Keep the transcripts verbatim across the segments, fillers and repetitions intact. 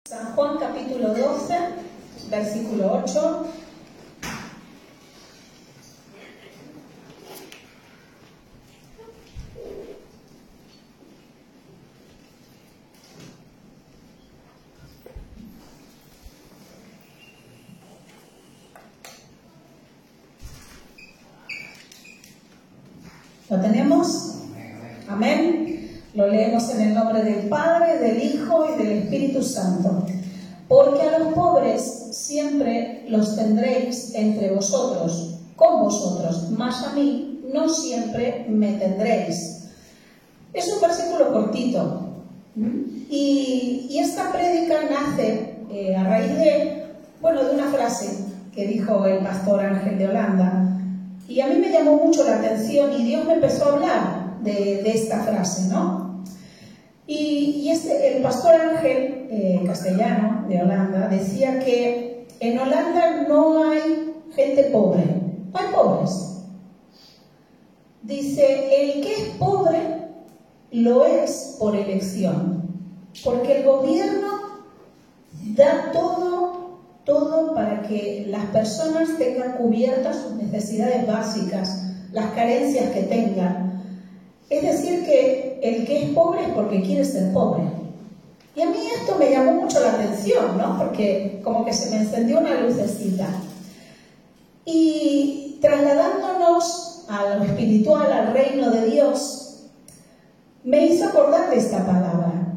San Juan capítulo doce, versículo ocho. ¿Lo tenemos? Amén. Lo leemos en el nombre del Padre, del Hijo y del Espíritu Santo. Porque a los pobres siempre los tendréis entre vosotros, con vosotros, mas a mí no siempre me tendréis. Es un versículo cortito. Y, y esta prédica nace eh, a raíz de, bueno, de una frase que dijo el pastor Ángel de Holanda. Y a mí me llamó mucho la atención y Dios me empezó a hablar de, de esta frase, ¿no? Y, y este, el pastor Ángel eh, castellano de Holanda decía que en Holanda no hay gente pobre, no hay pobres. Dice, el que es pobre lo es por elección, porque el gobierno da todo, todo para que las personas tengan cubiertas sus necesidades básicas, las carencias que tengan. Es decir, que el que es pobre es porque quiere ser pobre. Y a mí esto me llamó mucho la atención, ¿no? Porque como que se me encendió una lucecita. Y trasladándonos a lo espiritual, al reino de Dios, me hizo acordar de esta palabra.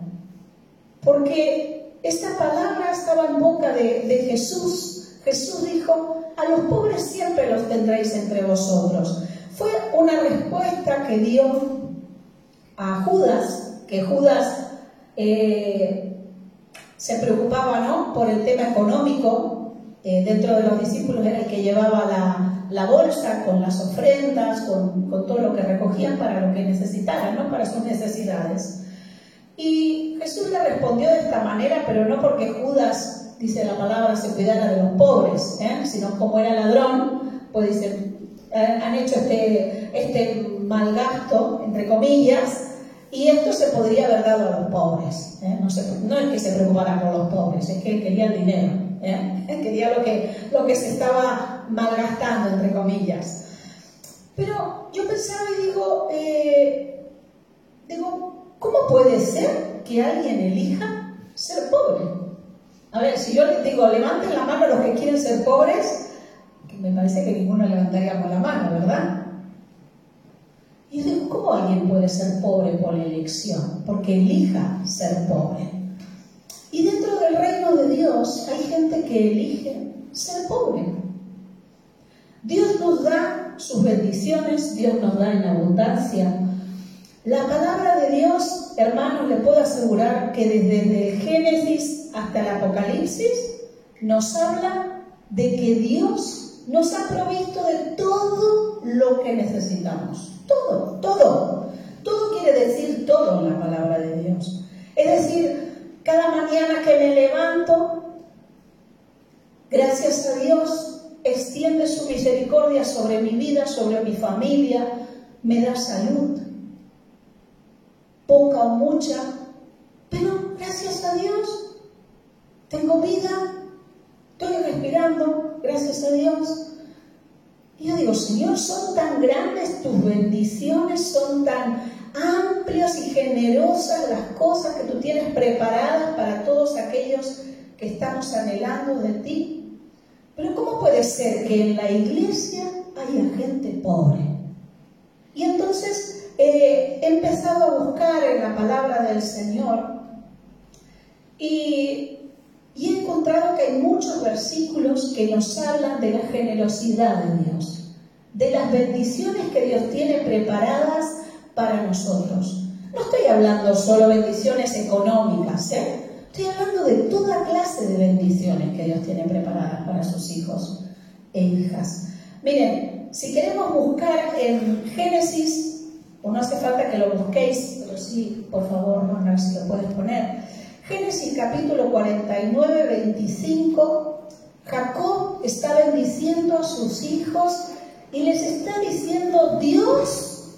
Porque esta palabra estaba en boca de, de Jesús. Jesús dijo, a los pobres siempre los tendréis entre vosotros. Fue una respuesta que dio a Judas, que Judas eh, se preocupaba, ¿no?, por el tema económico. Eh, dentro de los discípulos era el que llevaba la, la bolsa con las ofrendas, con, con todo lo que recogían para lo que necesitaran, ¿no?, para sus necesidades. Y Jesús le respondió de esta manera, pero no porque Judas, dice la palabra, se cuidara de los pobres, ¿eh? sino como era ladrón, pues dice, han hecho este, este mal gasto, entre comillas, y esto se podría haber dado a los pobres. ¿eh? No, se, no es que se preocuparan por los pobres, es que querían dinero, ¿eh? quería lo que, lo que se estaba malgastando, entre comillas. Pero yo pensaba y digo, eh, digo, ¿cómo puede ser que alguien elija ser pobre? A ver, si yo les digo, levanten la mano los que quieren ser pobres, me parece que ninguno levantaríamos la mano, ¿verdad? Y yo digo, ¿cómo alguien puede ser pobre por elección? Porque elija ser pobre. Y dentro del reino de Dios hay gente que elige ser pobre. Dios nos da sus bendiciones, Dios nos da en abundancia. La palabra de Dios, hermanos, les puedo asegurar que desde el Génesis hasta el Apocalipsis nos habla de que Dios nos ha provisto de todo lo que necesitamos. Todo, todo. Todo quiere decir todo en la palabra de Dios. Es decir, cada mañana que me levanto, gracias a Dios, extiende su misericordia sobre mi vida, sobre mi familia, me da salud, poca o mucha, pero gracias a Dios tengo vida, estoy respirando, gracias a Dios. Y yo digo, Señor, son tan grandes tus bendiciones, son tan amplias y generosas las cosas que tú tienes preparadas para todos aquellos que estamos anhelando de ti. Pero ¿cómo puede ser que en la iglesia haya gente pobre? Y entonces eh, he empezado a buscar en la palabra del Señor y... Y he encontrado que hay muchos versículos que nos hablan de la generosidad de Dios, de las bendiciones que Dios tiene preparadas para nosotros. No estoy hablando solo de bendiciones económicas, ¿eh? Estoy hablando de toda clase de bendiciones que Dios tiene preparadas para sus hijos e hijas. Miren, si queremos buscar en Génesis, o no hace falta que lo busquéis, pero sí, por favor, Ronald, si lo puedes poner. Génesis capítulo cuarenta y nueve, veinticinco, Jacob está bendiciendo a sus hijos y les está diciendo, Dios,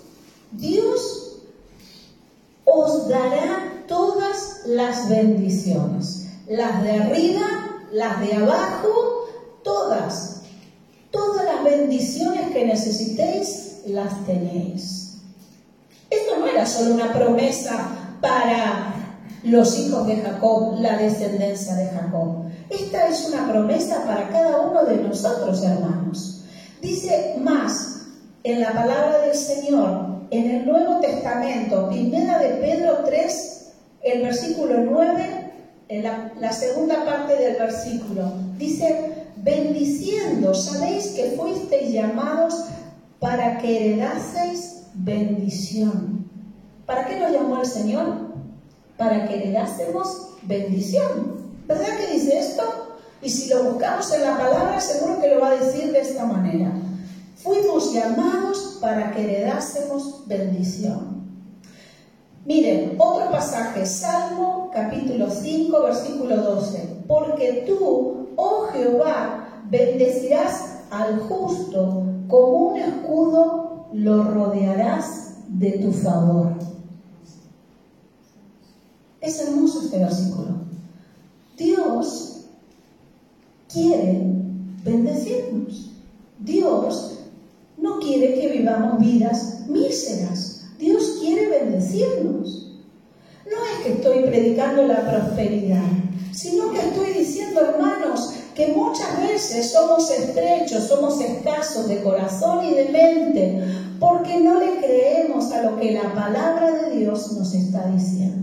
Dios os dará todas las bendiciones. las de arriba, las de abajo, todas, todas las bendiciones que necesitéis, las tenéis. Esto no era solo una promesa para los hijos de Jacob, la descendencia de Jacob. Esta es una promesa para cada uno de nosotros, hermanos. Dice más en la palabra del Señor, en el Nuevo Testamento, primera de Pedro tres, el versículo nueve, en la, la segunda parte del versículo, dice: bendiciendo, sabéis que fuisteis llamados para que heredaseis bendición. ¿Para qué nos llamó el Señor? Para que heredásemos bendición. ¿Verdad que dice esto? Y si lo buscamos en la palabra, seguro que lo va a decir de esta manera. Fuimos llamados para que heredásemos bendición. Miren, otro pasaje, Salmo capítulo cinco, versículo doce. Porque tú, oh Jehová, bendecirás al justo, como un escudo lo rodearás de tu favor. Es hermoso este versículo. Dios quiere bendecirnos. Dios no quiere que vivamos vidas míseras. Dios quiere bendecirnos. No es que estoy predicando la prosperidad, sino que estoy diciendo, hermanos, que muchas veces somos estrechos, somos escasos de corazón y de mente, porque no le creemos a lo que la palabra de Dios nos está diciendo.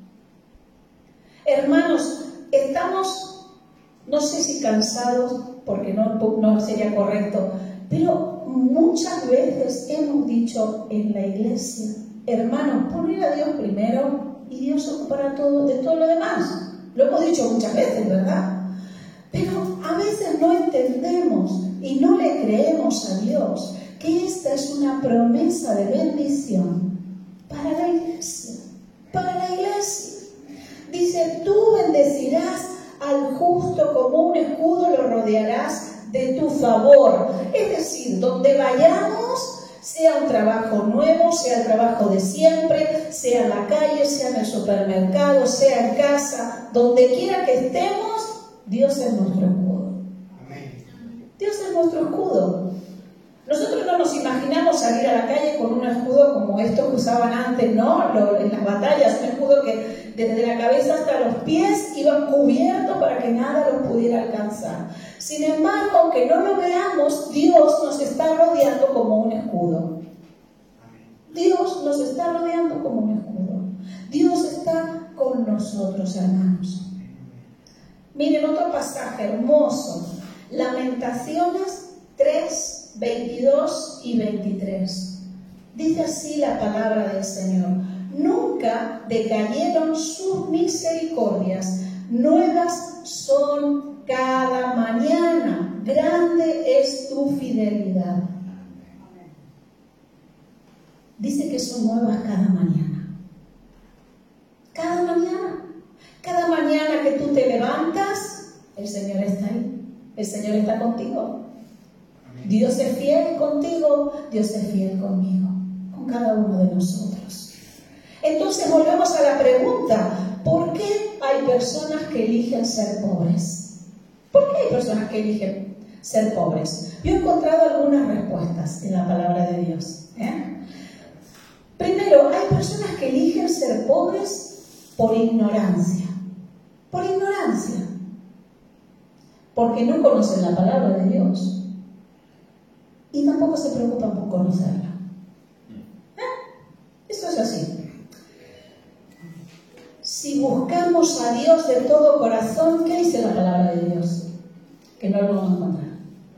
Hermanos, estamos, no sé si cansados, porque no, no sería correcto, pero muchas veces hemos dicho en la iglesia, hermanos, poner a Dios primero y Dios se ocupará todo, de todo lo demás. Lo hemos dicho muchas veces, ¿verdad? Pero a veces no entendemos y no le creemos a Dios que esta es una promesa de bendición para la iglesia, para la iglesia. Dice, tú bendecirás al justo, como un escudo lo rodearás de tu favor. Es decir, donde vayamos, sea un trabajo nuevo, sea el trabajo de siempre, sea en la calle, sea en el supermercado, sea en casa, donde quiera que estemos, Dios es nuestro escudo. Dios es nuestro escudo. Nosotros no nos imaginamos salir a la calle con un escudo como estos que usaban antes, ¿no? Lo, en las batallas, un escudo que desde la cabeza hasta los pies iba cubierto para que nada los pudiera alcanzar. Sin embargo, aunque no lo veamos, Dios nos está rodeando como un escudo. Dios nos está rodeando como un escudo. Dios está con nosotros, hermanos. Miren otro pasaje hermoso. Lamentaciones tres, veintidós y veintitrés. Dice así la palabra del Señor: nunca decayeron sus misericordias, nuevas son cada mañana, grande es tu fidelidad. Dice que son nuevas cada mañana. Cada mañana. Cada mañana que tú te levantas, el Señor está ahí. El Señor está contigo. Dios es fiel contigo, Dios es fiel conmigo, con cada uno de nosotros. Entonces volvemos a la pregunta: ¿por qué hay personas que eligen ser pobres? ¿Por qué hay personas que eligen ser pobres? Yo he encontrado algunas respuestas en la palabra de Dios. ¿eh? Primero, hay personas que eligen ser pobres por ignorancia. Por ignorancia. Porque no conocen la palabra de Dios. Y tampoco se preocupan por conocerla. ¿Eh? Eso es así. Si buscamos a Dios de todo corazón, ¿qué dice la palabra de Dios? Que no lo vamos a encontrar.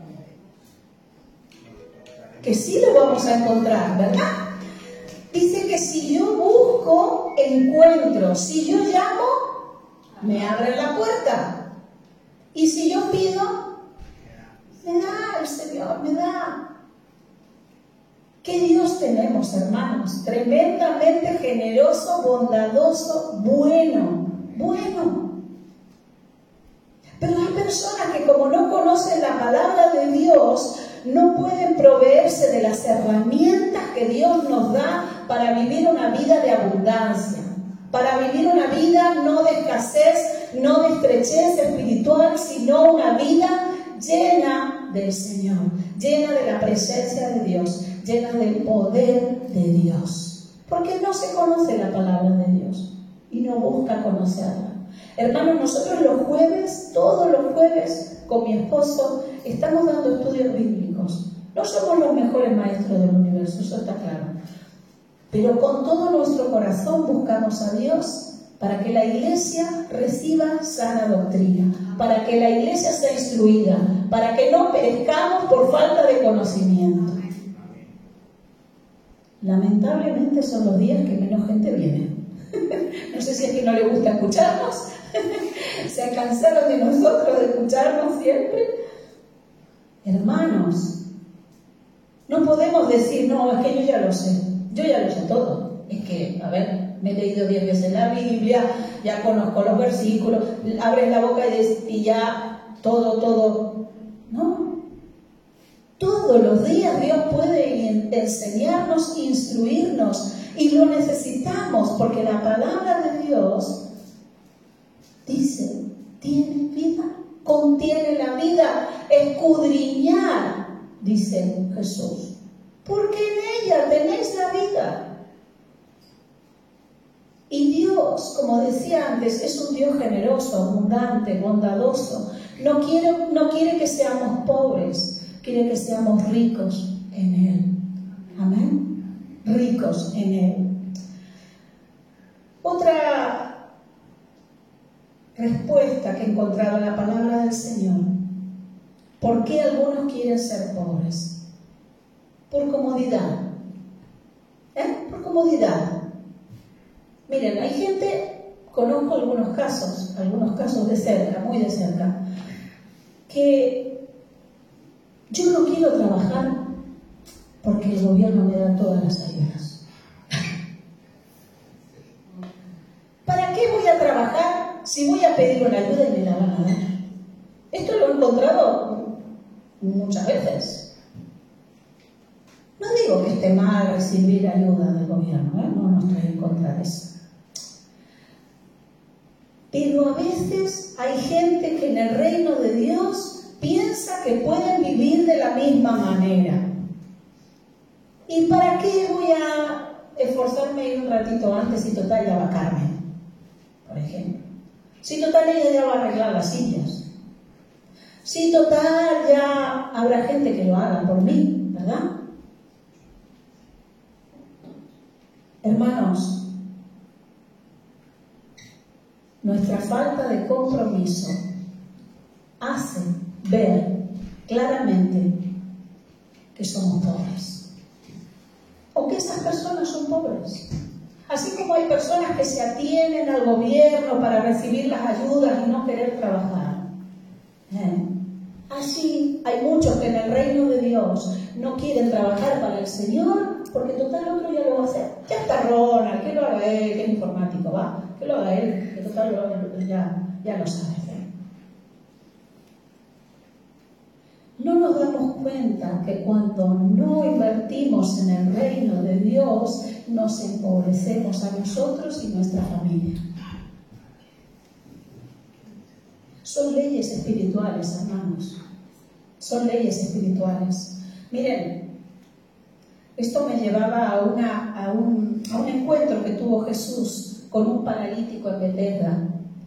Que sí lo vamos a encontrar, ¿verdad? Dice que si yo busco, encuentro. Si yo llamo, me abre la puerta. Y si yo pido, me da el Señor, me da. ¿Qué Dios tenemos, hermanos? Tremendamente generoso, bondadoso, bueno, bueno. Pero hay personas que, como no conocen la palabra de Dios, no pueden proveerse de las herramientas que Dios nos da para vivir una vida de abundancia, para vivir una vida no de escasez, no de estrechez espiritual, sino una vida llena del Señor, llena de la presencia de Dios, llena del poder de Dios. Porque no se conoce la palabra de Dios y no busca conocerla. Hermanos, nosotros los jueves, todos los jueves, con mi esposo, estamos dando estudios bíblicos. No somos los mejores maestros del universo, eso está claro. Pero con todo nuestro corazón buscamos a Dios para que la iglesia reciba sana doctrina, para que la iglesia sea instruida, para que no perezcamos por falta de conocimiento. Lamentablemente son los días que menos gente viene. No sé si es que no le gusta escucharnos, se cansaron de nosotros de escucharnos siempre. Hermanos, no podemos decir, no, es que yo ya lo sé, yo ya lo sé todo. Es que, a ver, me he leído diez veces la Biblia, ya conozco los versículos, abres la boca y, y ya todo, todo. No. Todos los días Dios puede enseñarnos, instruirnos, y lo necesitamos porque la palabra de Dios dice, tiene vida, contiene la vida, escudriñar, dice Jesús, porque en ella tenéis la vida. Y Dios, como decía antes, es un Dios generoso, abundante, bondadoso. No quiere, no quiere que seamos pobres, quiere que seamos ricos en Él. Amén. Ricos en Él. Otra respuesta que he encontrado en la palabra del Señor. ¿Por qué algunos quieren ser pobres? Por comodidad. ¿Eh? Por comodidad. Miren, hay gente, conozco algunos casos, algunos casos de cerca, muy de cerca, que yo no quiero trabajar porque el gobierno me da todas las ayudas. ¿Para qué voy a trabajar si voy a pedir una ayuda y me la van a dar? Esto lo he encontrado muchas veces. No digo que esté mal recibir ayuda del gobierno, ¿eh? No, no estoy en contra de eso. Pero a veces hay gente que en el reino de Dios piensa que pueden vivir de la misma manera. ¿Y para qué voy a esforzarme un ratito antes si total ya va Carmen, por ejemplo? Si total ella ya va a arreglar las sillas. Si total ya habrá gente que lo haga por mí, ¿verdad? Hermanos, nuestra falta de compromiso hace ver claramente que somos pobres. O que esas personas son pobres. Así como hay personas que se atienen al gobierno para recibir las ayudas y no querer trabajar. ¿Eh? Así hay muchos que en el reino de Dios no quieren trabajar para el Señor porque total otro ya lo va a hacer. Ya está Ronald, que lo haga él, que es informático, va, que lo haga él, que total lo, ya, ya lo sabe hacer. No nos damos cuenta que cuando no invertimos en el reino de Dios, nos empobrecemos a nosotros y nuestra familia. Son leyes espirituales, hermanos. Son leyes espirituales. Miren, esto me llevaba a, una, a, un, a un encuentro que tuvo Jesús con un paralítico en Betesda.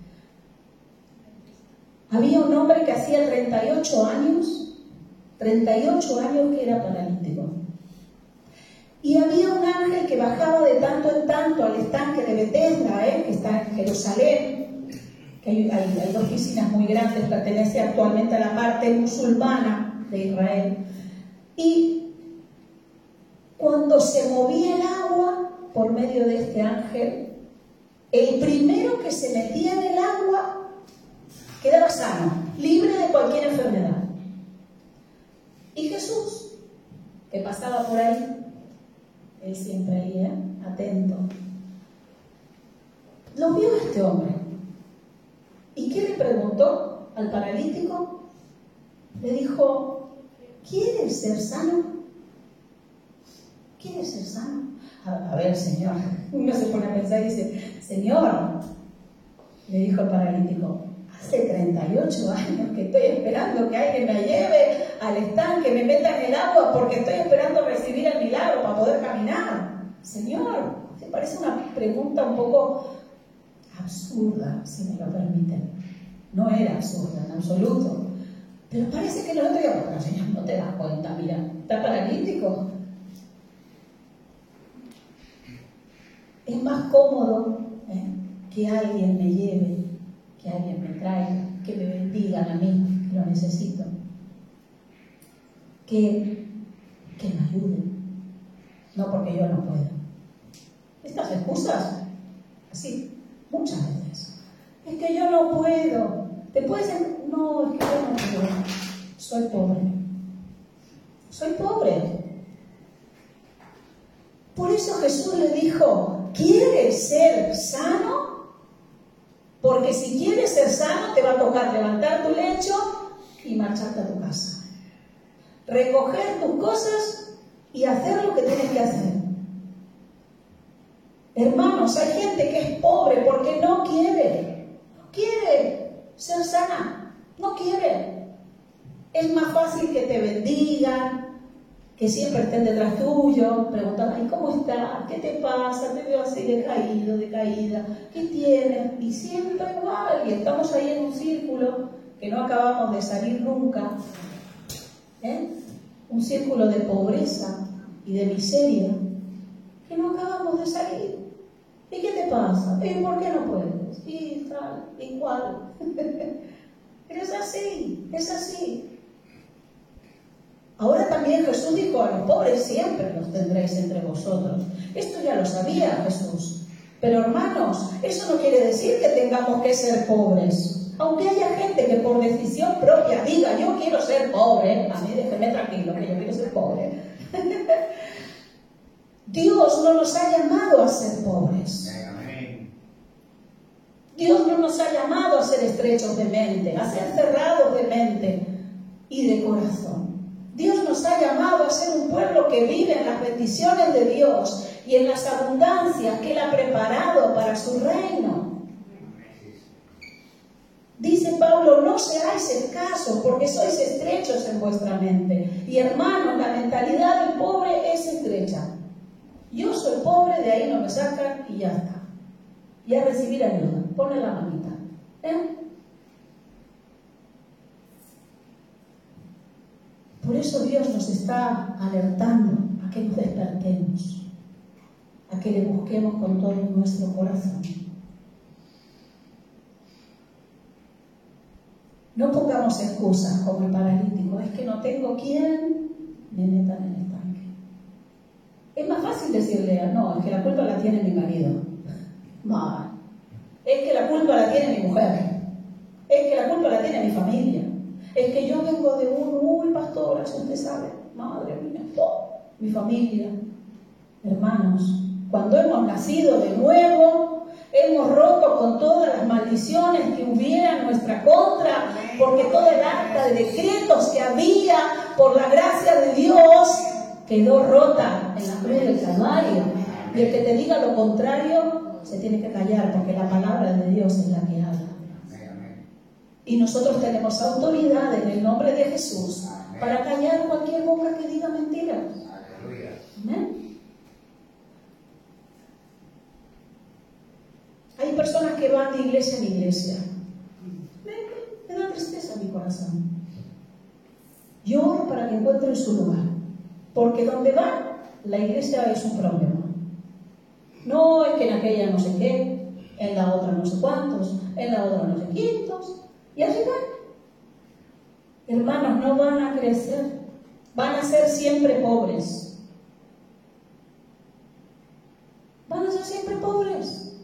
Había un hombre que hacía treinta y ocho años, treinta y ocho años que era paralítico. Y había un ángel que bajaba de tanto en tanto al estanque de Betesda, ¿eh? que está en Jerusalén, que hay, hay, hay dos piscinas muy grandes, pertenece actualmente a la parte musulmana de Israel. Y cuando se movía el agua por medio de este ángel, el primero que se metía en el agua quedaba sano, libre de cualquier enfermedad. Y Jesús, que pasaba por ahí, él siempre ahí, ¿eh? atento, lo vio a este hombre. ¿Y qué le preguntó al paralítico? Le dijo, ¿quieres ser sano? ¿Quieres ser sano? A, a ver, Señor, uno se pone a pensar y dice, Señor, Le dijo el paralítico, hace treinta y ocho años que estoy esperando que alguien me lleve al estanque, me meta en el agua, porque estoy esperando recibir el milagro para poder caminar. Señor, ¿te parece una pregunta un poco absurda, si me lo permiten? No era absurda en absoluto. Pero parece que no lo digo, pero Señor, no te das cuenta, mira, está paralítico. Es más cómodo ¿eh? que alguien me lleve, que alguien me traiga, que me bendigan a mí, que lo necesito, que, que me ayuden, no porque yo no puedo. Estas excusas, así, muchas veces. Es que yo no puedo. Te puedes decir, no, es que yo no puedo. Soy pobre. Soy pobre. Por eso Jesús le dijo, ¿quieres ser sano? Porque si quieres ser sano, te va a tocar levantar tu lecho y marcharte a tu casa. Recoger tus cosas y hacer lo que tienes que hacer. Hermanos, hay gente que es pobre porque no quiere. No quiere ser sana. No quiere. Es más fácil que te bendigan, que siempre estén detrás tuyo, preguntando, ay, ¿cómo estás? ¿Qué te pasa? Te veo así decaído, decaída. ¿Qué tienes? Y siempre igual. Y estamos ahí en un círculo que no acabamos de salir nunca. ¿Eh? Un círculo de pobreza y de miseria que no acabamos de salir. ¿Y qué te pasa? ¿Y por qué no puedes? Y tal, igual. Pero es así, es así. Ahora también Jesús dijo, a los pobres siempre los tendréis entre vosotros. Esto ya lo sabía Jesús. Pero hermanos, eso no quiere decir que tengamos que ser pobres. Aunque haya gente que por decisión propia diga, yo quiero ser pobre, a mí déjeme tranquilo que yo quiero ser pobre. Dios no nos ha llamado a ser pobres. Dios no nos ha llamado a ser estrechos de mente, a ser cerrados de mente y de corazón. Dios nos ha llamado a ser un pueblo que vive en las bendiciones de Dios y en las abundancias que Él ha preparado para su reino. Dice Pablo, no seáis escasos porque sois estrechos en vuestra mente. Y hermanos, la mentalidad del pobre es estrecha. Yo soy pobre, de ahí no me sacan y ya está. Y a recibir ayuda. Ponle la manita. ¿Eh? Por eso Dios nos está alertando a que nos despertemos, a que le busquemos con todo nuestro corazón. No pongamos excusas como el paralítico, es que no tengo quien me meta en el estanque. Es más fácil decirle, no, es que la culpa la tiene mi marido. No, es que la culpa la tiene mi mujer. Es que la culpa la tiene mi familia. Es que yo vengo de un, uy, pastora, eso usted sabe, madre mía, todo, mi familia. Hermanos, cuando hemos nacido de nuevo, hemos roto con todas las maldiciones que hubiera en nuestra contra, porque toda el acta de decretos que había por la gracia de Dios quedó rota en la cruz del Calvario. Y el que te diga lo contrario se tiene que callar, porque la palabra de Dios es la que habla. Y nosotros tenemos autoridad en el nombre de Jesús para callar cualquier boca que diga mentira. ¿Amén? Hay personas que van de iglesia en iglesia. Me, me, me da tristeza mi corazón. Yo oro para que encuentren su lugar. Porque donde van, la iglesia es un problema. No es que en aquella no sé qué, en la otra no sé cuántos, en la otra no sé quientos. Y así van. Hermanos, no van a crecer. Van a ser siempre pobres. Van a ser siempre pobres.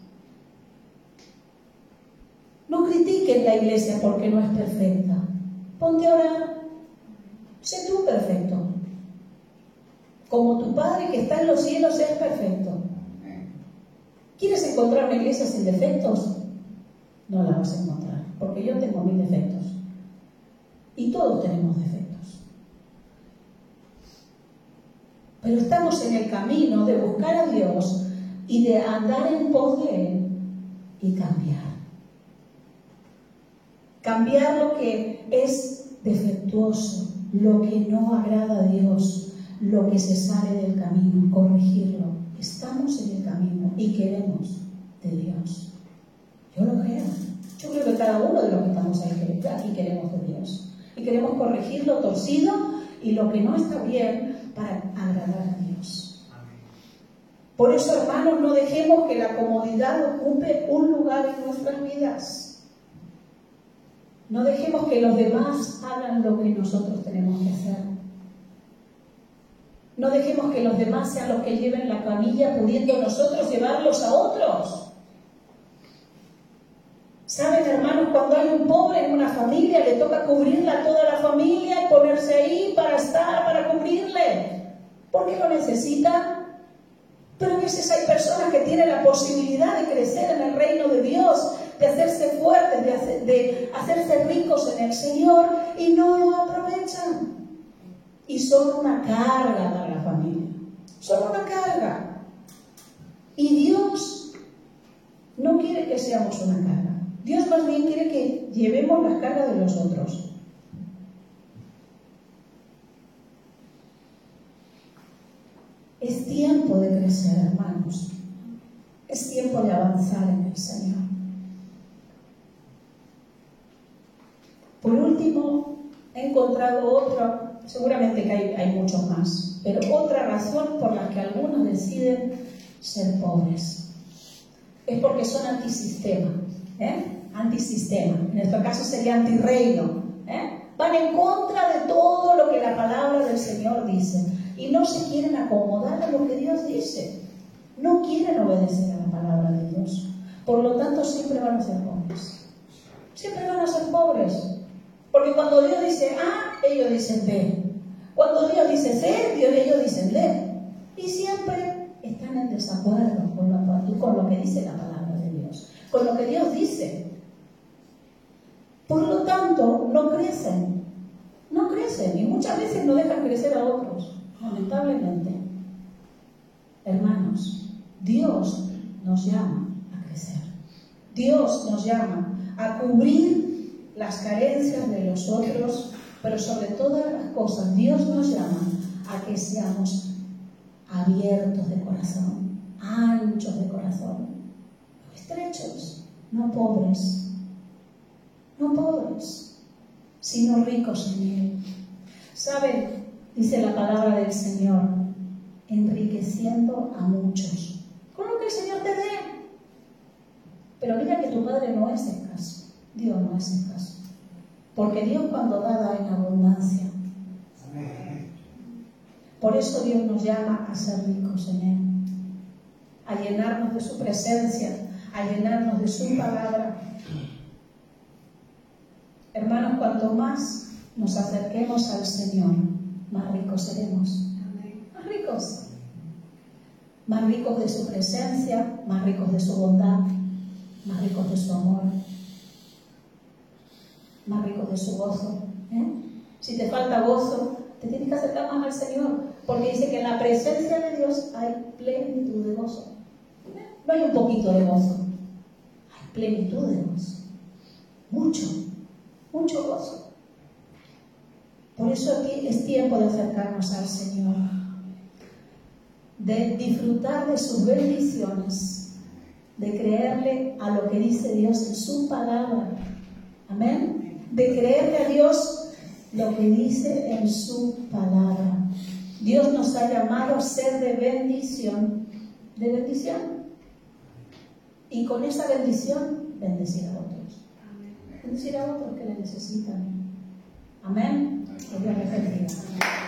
No critiquen la iglesia porque no es perfecta. Ponte a orar. Sé tú perfecto. Como tu Padre que está en los cielos es perfecto. ¿Quieres encontrar una iglesia sin defectos? No la vas a encontrar, porque yo tengo mis defectos. Y todos tenemos defectos. Pero estamos en el camino de buscar a Dios y de andar en pos de Él y cambiar. cambiar lo que es defectuoso, lo que no agrada a Dios, lo que se sale del camino, corregirlo. Estamos en el camino y queremos de Dios. Yo lo creo. Yo creo que cada uno de los que estamos ahí aquí queremos de Dios. Y queremos corregir lo torcido y lo que no está bien para agradar a Dios. Por eso, hermanos, no dejemos que la comodidad ocupe un lugar en nuestras vidas. No dejemos que los demás hagan lo que nosotros tenemos que hacer. No dejemos que los demás sean los que lleven la camilla, pudiendo nosotros llevarlos a otros. ¿Saben, hermanos? Cuando hay un pobre en una familia, le toca cubrirla a toda la familia y ponerse ahí para estar, para cubrirle. ¿Por qué lo necesita? Pero a veces hay personas que tienen la posibilidad de crecer en el reino de Dios, de hacerse fuertes, de, hacer, de hacerse ricos en el Señor y no lo aprovechan. Y son una carga para la familia. Son una carga. Y Dios no quiere que seamos una carga. Dios más bien quiere que llevemos las cargas de los otros. Es tiempo de crecer, hermanos. Es tiempo de avanzar en el Señor. Por último, he encontrado otra, seguramente que hay, hay muchos más, pero otra razón por la que algunos deciden ser pobres. Es porque son antisistema. ¿Eh? Antisistema, en nuestro caso sería antirreino, ¿eh? Van en contra de todo lo que la palabra del Señor dice y no se quieren acomodar a lo que Dios dice, no quieren obedecer a la palabra de Dios, por lo tanto siempre van a ser pobres, siempre van a ser pobres, porque cuando Dios dice A, ellos dicen B, cuando Dios dice C, Dios, ellos dicen D, y siempre están en desacuerdo con lo, con lo que dice la palabra de Dios, con lo que Dios dice. Por lo tanto, no crecen, no crecen y muchas veces no dejan crecer a otros, lamentablemente. Hermanos, Dios nos llama a crecer. Dios nos llama a cubrir las carencias de los otros, pero sobre todas las cosas, Dios nos llama a que seamos abiertos de corazón, anchos de corazón, estrechos, no pobres. No pobres, sino ricos en Él. ¿Saben? Dice la palabra del Señor, enriqueciendo a muchos. Con lo que el Señor te dé. Pero mira que tu Padre no es escaso. Dios no es escaso. Porque Dios cuando da, da en abundancia. Por eso Dios nos llama a ser ricos en Él. A llenarnos de su presencia, a llenarnos de su palabra. Hermanos, cuanto más nos acerquemos al Señor, más ricos seremos. Más ricos. Más ricos de su presencia, más ricos de su bondad, más ricos de su amor, más ricos de su gozo. ¿eh? Si te falta gozo, te tienes que acercar más al Señor, porque dice que en la presencia de Dios hay plenitud de gozo. ¿eh? No hay un poquito de gozo, hay plenitud de gozo. Mucho. Mucho gozo. Por eso aquí es tiempo de acercarnos al Señor, de disfrutar de sus bendiciones, de creerle a lo que dice Dios en su palabra. Amén. De creerle a Dios lo que dice en su palabra. Dios nos ha llamado a ser de bendición, de bendición. Y con esa bendición, bendecir a otros. Bendecir a otros que le necesitan. Amén. Que Dios les bendiga.